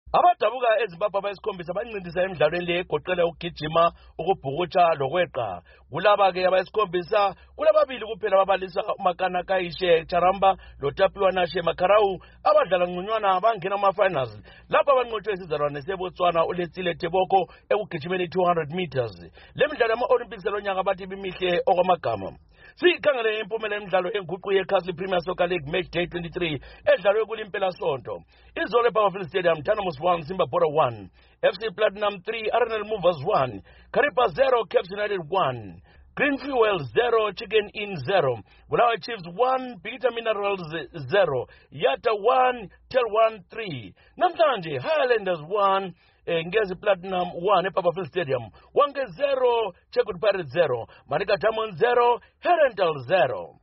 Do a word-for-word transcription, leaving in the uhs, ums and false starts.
Abadabuka eZimbabwe abayisikhombisa bancindisa emidlalweni le egoqela ukugijima, ukubhukutsha lokweqa. Kulaba ke abayisikhombisa kulababili kuphela ababalisa uMakana Kayishe Charamba loTapiwa Nashe Makarau abadlala ngconywana bangena ama-finals lapho abanqotshwe isizalwane seBotswana uLetsile Teboko ekugijimeni two hundred meters. Le midlalo yama-Olympics lonyaka bathi bimihle okwamagama. Sikhangele impumela emidlalo enguqu yeCastle Premier Soccer League Match Day twenty-three edlalwe kulimpela sonto. Izolo Powerfield Stadium Dynamo's one Simba Bora one, F C Platinum three R N L Movers one, Karipa zero Caps United one, Green Fuel zero Chicken Inn zero, Bulawayo Chiefs one Bigita Minerals zero, Yata one Tel one three. Namhlanje Highlanders one Ngezi Platinum one ePowerfield Stadium, Wange zero Checkout Pirates zero, Marika Diamond zero, Herentals zero.